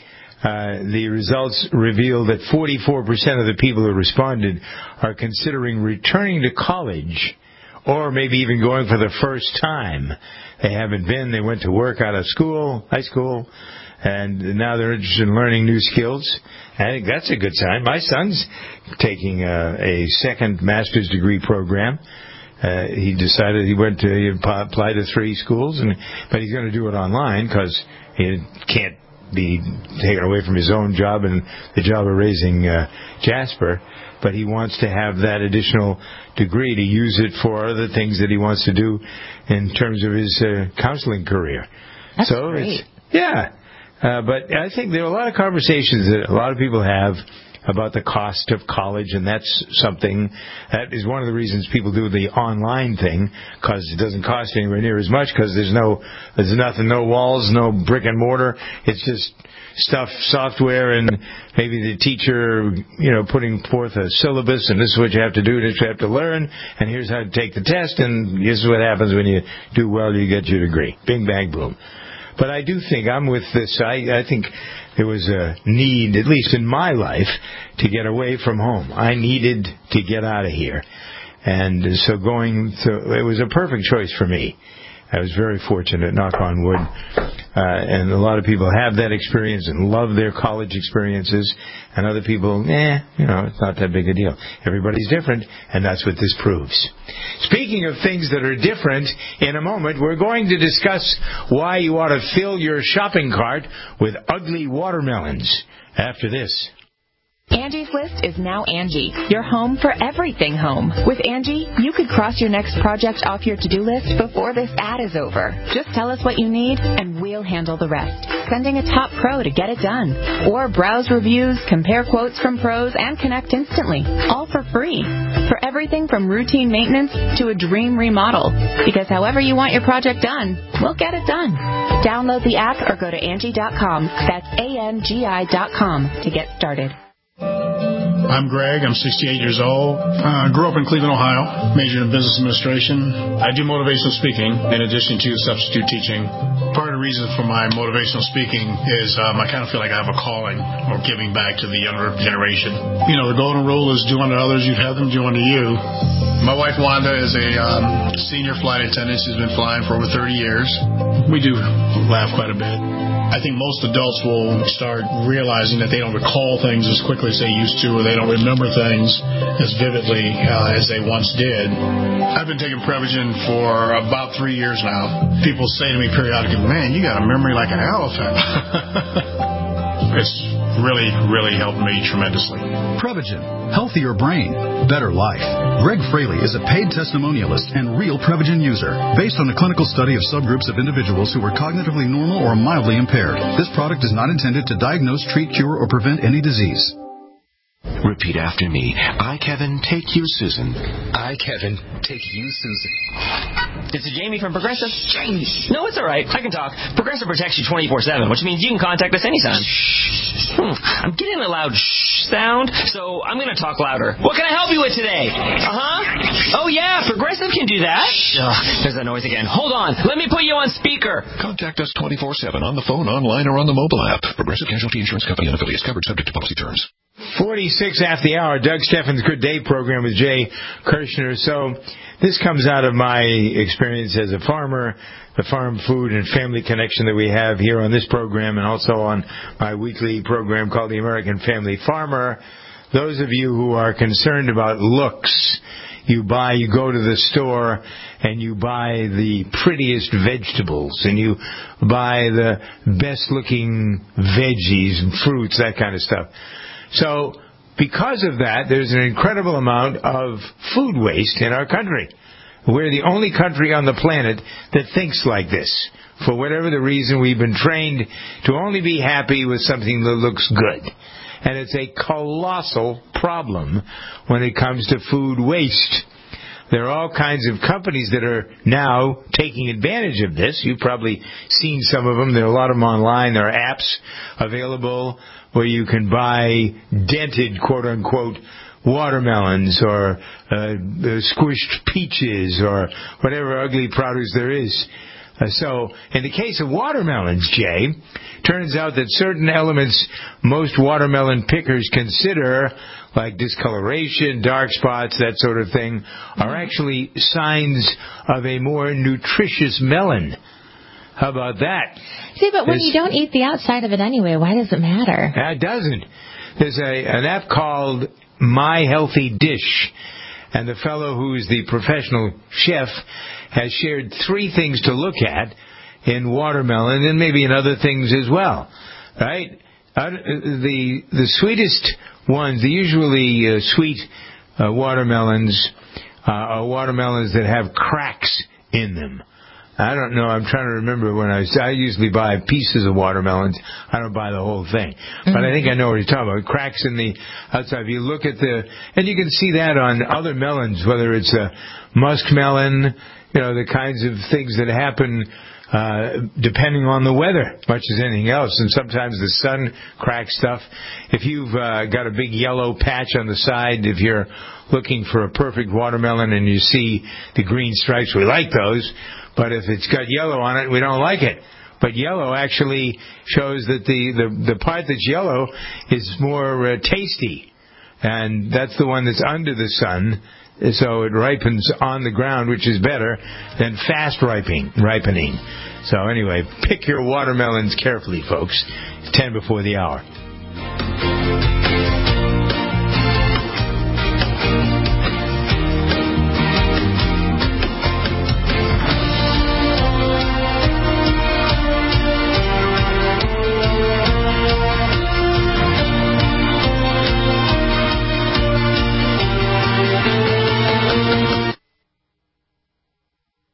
Uh, the results reveal that forty-four percent of the people who responded are considering returning to college or maybe even going for the first time. They haven't been. They went to work out of school, high school, and now they're interested in learning new skills. I think that's a good sign. My son's taking a, a second master's degree program. Uh, he decided he went to he applied to three schools, and but he's going to do it online because he can't be taken away from his own job and the job of raising uh, Jasper. But he wants to have that additional degree to use it for other things that he wants to do in terms of his uh, counseling career. That's so great. It's, yeah, uh, but I think there are a lot of conversations that a lot of people have about the cost of college, and that's something that is one of the reasons people do the online thing, because it doesn't cost anywhere near as much, because there's no, there's nothing, no walls, no brick and mortar. It's just stuff, software, and maybe the teacher, you know, putting forth a syllabus, and this is what you have to do, this is what you have to learn, and here's how to take the test, and this is what happens when you do well, you get your degree. Bing, bang, boom. But I do think I'm with this. I, I think there was a need, at least in my life, to get away from home. I needed to get out of here. And so going to, it was a perfect choice for me. I was very fortunate, knock on wood. Uh, and a lot of people have that experience and love their college experiences. And other people, eh, you know, it's not that big a deal. Everybody's different, and that's what this proves. Speaking of things that are different, in a moment, we're going to discuss why you ought to fill your shopping cart with ugly watermelons after this. Angie's List is now Angie, your home for everything home. With Angie, you could cross your next project off your to-do list before this ad is over. Just tell us what you need, and we'll handle the rest. Sending a top pro to get it done. Or browse reviews, compare quotes from pros, and connect instantly. All for free. For everything from routine maintenance to a dream remodel. Because however you want your project done, we'll get it done. Download the app or go to Angie dot com. That's A N G I dot com to get started. I'm Greg. I'm sixty-eight years old. I uh, grew up in Cleveland, Ohio. Majored in business administration. I do motivational speaking in addition to substitute teaching. Part of the reason for my motivational speaking is um, I kind of feel like I have a calling or giving back to the younger generation. You know, the golden rule is do unto others, you'd have them do unto you. My wife Wanda is a um, senior flight attendant. She's been flying for over thirty years. We do laugh quite a bit. I think most adults will start realizing that they don't recall things as quickly as they used to, or they don't remember things as vividly uh, as they once did. I've been taking Prevagen for about three years now. People say to me periodically, man, you got a memory like an elephant. It's really, really helped me tremendously. Prevagen. Healthier brain, better life. Greg Fraley is a paid testimonialist and real Prevagen user based on a clinical study of subgroups of individuals who were cognitively normal or mildly impaired. This product is not intended to diagnose, treat, cure, or prevent any disease. Repeat after me. I, Kevin, take you, Susan. I, Kevin, take you, Susan. This is Jamie from Progressive. Jamie. No, it's all right. I can talk. Progressive protects you twenty-four seven, which means you can contact us anytime. Hmm. I'm getting a loud shh sound, so I'm going to talk louder. What can I help you with today? Uh-huh. Oh, yeah, Progressive can do that. Ugh, there's that noise again. Hold on. Let me put you on speaker. Contact us twenty-four seven on the phone, online, or on the mobile app. Progressive Casualty Insurance Company and affiliates, covered subject to policy terms. forty-six after the hour, Doug Steffens' Good Day program with Jay Kirshner. So this comes out of my experience as a farmer, the farm, food, and family connection that we have here on this program, and also on my weekly program called The American Family Farmer. Those of you who are concerned about looks, you buy, you go to the store and you buy the prettiest vegetables and you buy the best looking veggies and fruits, that kind of stuff. So because of that, there's an incredible amount of food waste in our country. We're the only country on the planet that thinks like this. For whatever the reason, we've been trained to only be happy with something that looks good. And it's a colossal problem when it comes to food waste. There are all kinds of companies that are now taking advantage of this. You've probably seen some of them. There are a lot of them online. There are apps available where you can buy dented, quote-unquote, watermelons or uh, squished peaches or whatever ugly produce there is. Uh, so, in the case of watermelons, Jay, turns out that certain elements most watermelon pickers consider, like discoloration, dark spots, that sort of thing, are actually signs of a more nutritious melon. How about that? See, but when There's, you don't eat the outside of it anyway, why does it matter? It doesn't. There's a, an app called My Healthy Dish, and the fellow who's the professional chef has shared three things to look at in watermelon and maybe in other things as well. Right? Uh, the the sweetest ones, the usually uh, sweet uh, watermelons, uh, are watermelons that have cracks in them. I don't know. I'm trying to remember when I was, I usually buy pieces of watermelons. I don't buy the whole thing. Mm-hmm. But I think I know what you're talking about. Cracks in the outside. If you look at the, and you can see that on other melons, whether it's a muskmelon, you know, the kinds of things that happen uh, depending on the weather, much as anything else. And sometimes the sun cracks stuff. If you've uh, got a big yellow patch on the side, if you're looking for a perfect watermelon and you see the green stripes, we like those. But if it's got yellow on it, we don't like it. But yellow actually shows that the, the, the part that's yellow is more uh, tasty. And that's the one that's under the sun. So it ripens on the ground, which is better than fast ripening. ripening. So anyway, pick your watermelons carefully, folks. It's ten before the hour. Hey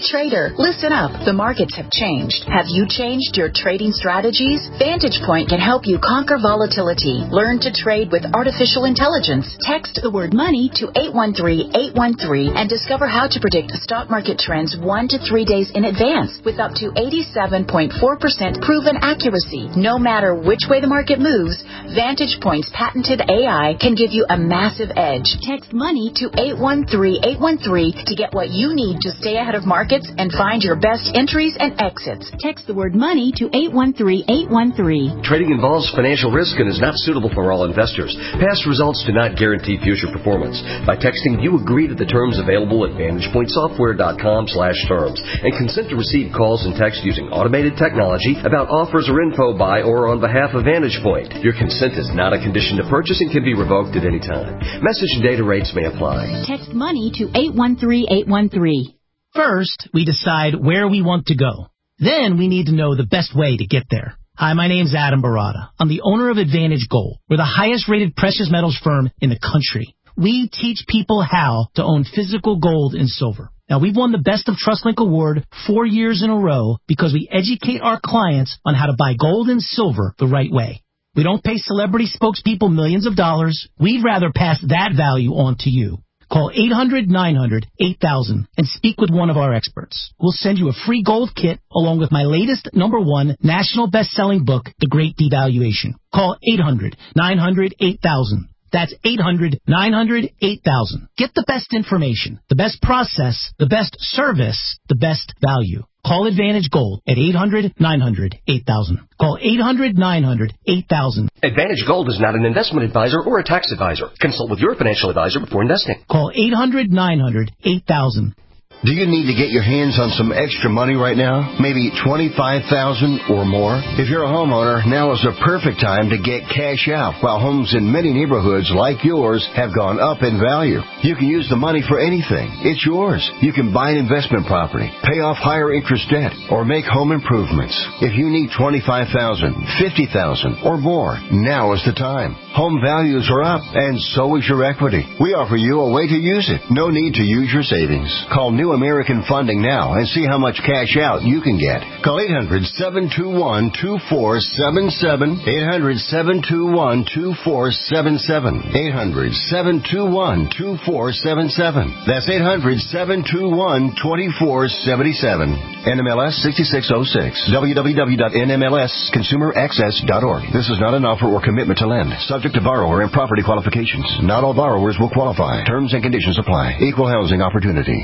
Hey trader, listen up. The markets have changed. Have you changed your trading strategies? Vantage Point can help you conquer volatility. Learn to trade with artificial intelligence. Text the word money to eight one three, eight one three and discover how to predict stock market trends one to three days in advance with up to eighty-seven point four percent proven accuracy. No matter which way the market moves, Vantage Point's patented A I can give you a massive edge. Text money to eight one three, eight one three to get what you need to stay ahead of markets and find your best entries and exits. Text the word money to eight one three, eight one three. Trading involves financial risk and is not suitable for all investors. Past results do not guarantee future performance. By texting, you agree to the terms available at vantage point software dot com slash terms and consent to receive calls and text using automated technology about offers or info by or on behalf of Vantage Point. Your consent is not a condition to purchase and can be revoked at any time. Message and data rates may apply. Text money to eight one three, eight one three. First, we decide where we want to go. Then we need to know the best way to get there. Hi, my name's Adam Barada. I'm the owner of Advantage Gold. We're the highest rated precious metals firm in the country. We teach people how to own physical gold and silver. Now, we've won the Best of TrustLink Award four years in a row because we educate our clients on how to buy gold and silver the right way. We don't pay celebrity spokespeople millions of dollars. We'd rather pass that value on to you. Call eight hundred, nine hundred, eight thousand and speak with one of our experts. We'll send you a free gold kit along with my latest number one national best-selling book, The Great Devaluation. Call eight hundred, nine hundred, eight thousand. That's eight hundred, nine hundred, eight thousand. Get the best information, the best process, the best service, the best value. Call Advantage Gold at eight hundred, nine hundred, eight thousand. Call eight hundred, nine hundred, eight thousand. Advantage Gold is not an investment advisor or a tax advisor. Consult with your financial advisor before investing. Call eight hundred, nine hundred, eight thousand. Do you need to get your hands on some extra money right now? Maybe twenty-five thousand dollars or more? If you're a homeowner, now is the perfect time to get cash out while homes in many neighborhoods like yours have gone up in value. You can use the money for anything. It's yours. You can buy an investment property, pay off higher interest debt, or make home improvements. If you need twenty-five thousand dollars, fifty thousand dollars or more, now is the time. Home values are up, and so is your equity. We offer you a way to use it. No need to use your savings. Call New American Funding now and see how much cash out you can get. Call eight hundred, seven two one, two four seven seven, eight hundred, seven two one, two four seven seven, eight hundred, seven two one, two four seven seven. That's eight hundred, seven two one, two four seven seven. N M L S sixty-six oh six. w w w dot n m l s consumer access dot org. This is not an offer or commitment to lend. Subject to borrower and property qualifications. Not all borrowers will qualify. Terms and conditions apply. Equal housing opportunity.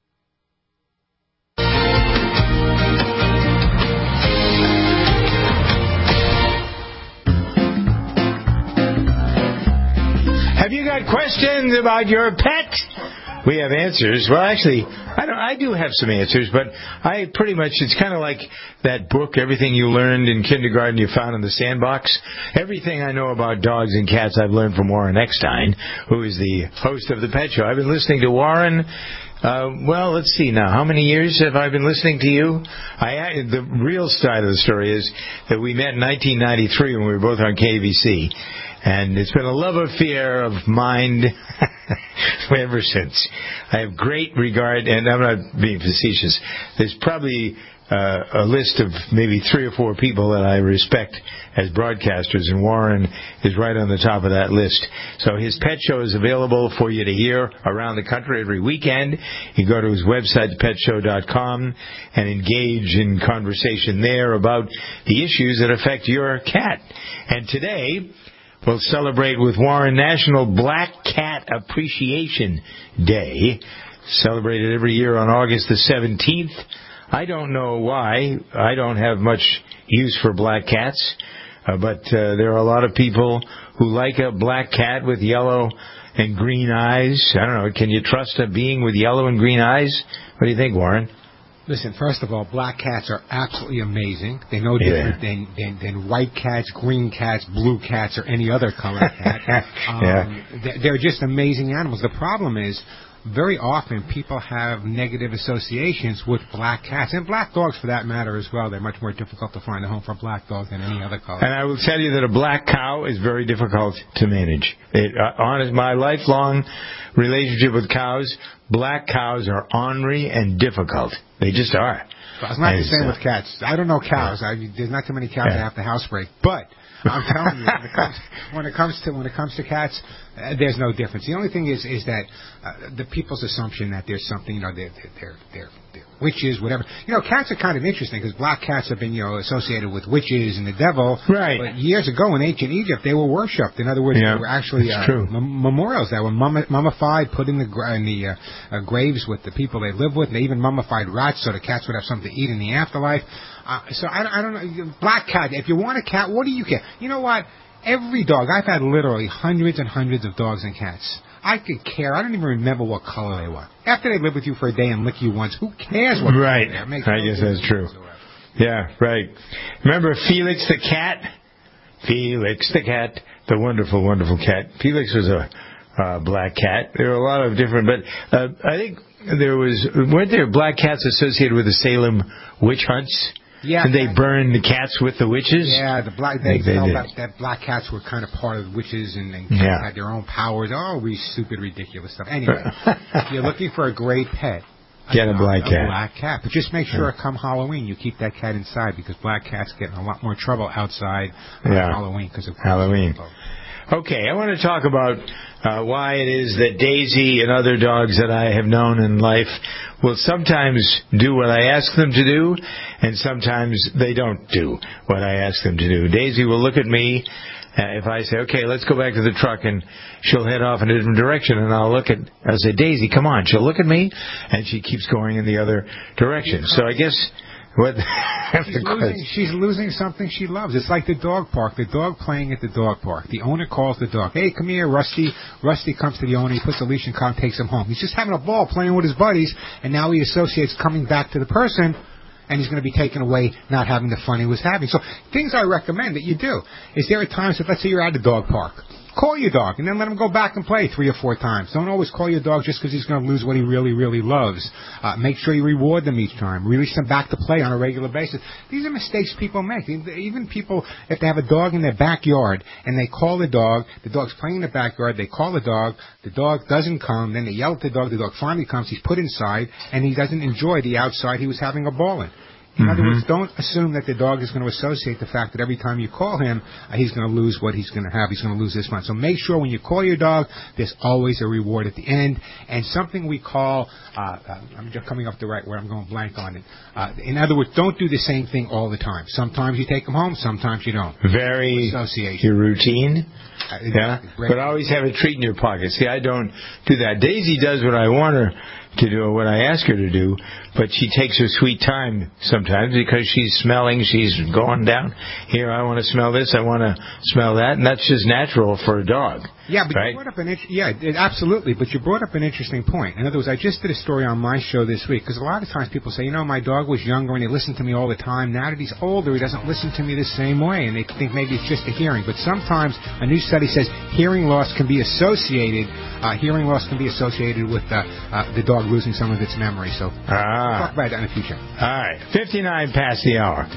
Have you got questions about your pet? We have answers. Well, actually, I don't. I do have some answers, but I pretty much, it's kind of like that book, Everything You Learned in Kindergarten You Found in the Sandbox. Everything I know about dogs and cats I've learned from Warren Eckstein, who is the host of The Pet Show. I've been listening to Warren, uh, well, let's see now. How many years have I been listening to you? I The real side of the story is that we met in nineteen ninety-three when we were both on K B C. And it's been a love affair of mine ever since. I have great regard, and I'm not being facetious. There's probably uh, a list of maybe three or four people that I respect as broadcasters, and Warren is right on the top of that list. So his pet show is available for you to hear around the country every weekend. You go to his website, pet show dot com, and engage in conversation there about the issues that affect your cat. And today, we'll celebrate with Warren National Black Cat Appreciation Day, celebrated every year on August the seventeenth. I don't know why. I don't have much use for black cats, uh, but uh, there are a lot of people who like a black cat with yellow and green eyes. I don't know. Can you trust a being with yellow and green eyes? What do you think, Warren? Listen, first of all, black cats are absolutely amazing. They're no different yeah. than, than, than white cats, green cats, blue cats, or any other colored cat. um, yeah. They're just amazing animals. The problem is, very often people have negative associations with black cats, and black dogs for that matter as well. They're much more difficult to find a home for a black dog than any other color. And I will tell you that a black cow is very difficult to manage. It, uh, on my lifelong relationship with cows, black cows are ornery and difficult. They just are. Well, it's not and the same uh, with cats. I don't know cows. Yeah. I, there's not too many cows yeah. I have to housebreak. But I'm telling you, when it comes, when it comes to when it comes to cats, uh, there's no difference. The only thing is is that uh, the people's assumption that there's something, you know, they're they're they're, they're witches, whatever. You know, cats are kind of interesting because black cats have been, you know, associated with witches and the devil. Right. But years ago in ancient Egypt, they were worshipped. In other words, yeah, they were actually uh, mem- memorials that were mummi- mummified, put in the gra- in the uh, uh, graves with the people they lived with. They even mummified rats so the cats would have something to eat in the afterlife. Uh, so I, I don't know. Black cat. If you want a cat, what do you get? You know what? Every dog. I've had literally hundreds and hundreds of dogs and cats. I could care. I don't even remember what color they were. After they live with you for a day and lick you once, who cares what right. color they are? I guess that's true. Yeah, right. Remember Felix the cat? Felix the cat, the wonderful, wonderful cat. Felix was a uh, black cat. There were a lot of different, but uh, I think there was, weren't there black cats associated with the Salem witch hunts? Yeah, Did they burn the cats with the witches? Yeah, the black they, they felt did. that, that black cats were kind of part of the witches and, and yeah. had their own powers. Oh, we stupid, ridiculous stuff. Anyway, if you're looking for a great pet, get a black a, cat. A black cat, but just make sure come Halloween you keep that cat inside because black cats get in a lot more trouble outside on yeah. Halloween because of Halloween. Okay, I want to talk about uh, why it is that Daisy and other dogs that I have known in life will sometimes do what I ask them to do, and sometimes they don't do what I ask them to do. Daisy will look at me uh, if I say, okay, let's go back to the truck, and she'll head off in a different direction, and I'll look at, I'll say, Daisy, come on. She'll look at me, and she keeps going in the other direction. So I guess... What? she's, losing, she's losing something she loves. It's like the dog park. The dog playing at the dog park. The owner calls the dog, hey, come here, Rusty. Rusty comes to the owner. He puts a leash and collar, takes him home. He's just having a ball playing with his buddies, and now he associates coming back to the person, and he's going to be taken away not having the fun he was having. So things I recommend that you do is there are times that, let's say you're at the dog park. Call your dog and then let him go back and play three or four times. Don't always call your dog just because he's going to lose what he really, really loves. Uh, make sure you reward them each time. Release them back to play on a regular basis. These are mistakes people make. Even people, if they have a dog in their backyard and they call the dog, the dog's playing in the backyard, they call the dog, the dog doesn't come, then they yell at the dog, the dog finally comes, he's put inside, and he doesn't enjoy the outside he was having a ball in. In mm-hmm. other words, don't assume that the dog is going to associate the fact that every time you call him, uh, he's going to lose what he's going to have. He's going to lose this much. So make sure when you call your dog, there's always a reward at the end. And something we call, uh, uh, I'm just coming up the right word, I'm going blank on it. Uh, in other words, don't do the same thing all the time. Sometimes you take them home, sometimes you don't. Very association. Your routine. Uh, yeah, but always have a treat in your pocket. See, I don't do that. Daisy does what I want her to do or what I ask her to do, but she takes her sweet time sometimes because she's smelling, she's going down here, I want to smell this, I want to smell that, and that's just natural for a dog. Yeah, but right? you brought up an int- yeah, it, absolutely. But you brought up an interesting point. In other words, I just did a story on my show this week because a lot of times people say, you know, my dog was younger and he listened to me all the time. Now that he's older, he doesn't listen to me the same way, and they think maybe it's just a hearing. But sometimes a new study says hearing loss can be associated. Uh, hearing loss can be associated with uh, uh, the dog losing some of its memory. So ah. we'll talk about that in the future. All right, fifty-nine past the hour.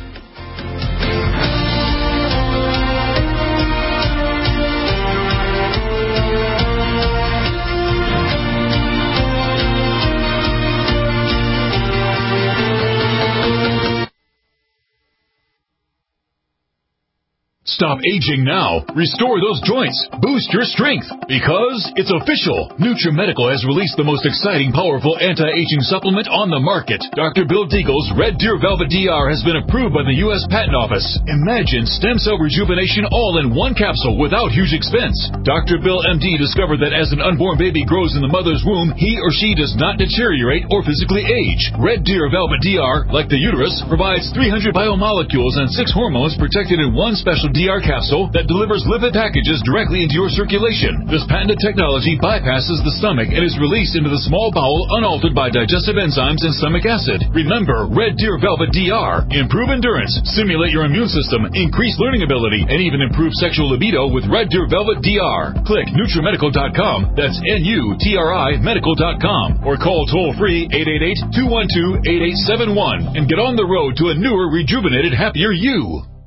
Stop aging now. Restore those joints. Boost your strength. Because it's official. NutriMedical has released the most exciting, powerful anti-aging supplement on the market. Doctor Bill Deagle's Red Deer Velvet D R has been approved by the U S Patent Office. Imagine stem cell rejuvenation all in one capsule without huge expense. Doctor Bill M D discovered that as an unborn baby grows in the mother's womb, he or she does not deteriorate or physically age. Red Deer Velvet D R, like the uterus, provides three hundred biomolecules and six hormones protected in one special D R capsule that delivers lipid packages directly into your circulation. This patented technology bypasses the stomach and is released into the small bowel unaltered by digestive enzymes and stomach acid. Remember, Red Deer Velvet D R. Improve endurance, stimulate your immune system, increase learning ability, and even improve sexual libido with Red Deer Velvet D R. Click NutriMedical dot com, that's N U T R I medical dot com, or call toll-free eight eight eight, two one two, eight eight seven one and get on the road to a newer, rejuvenated, happier you.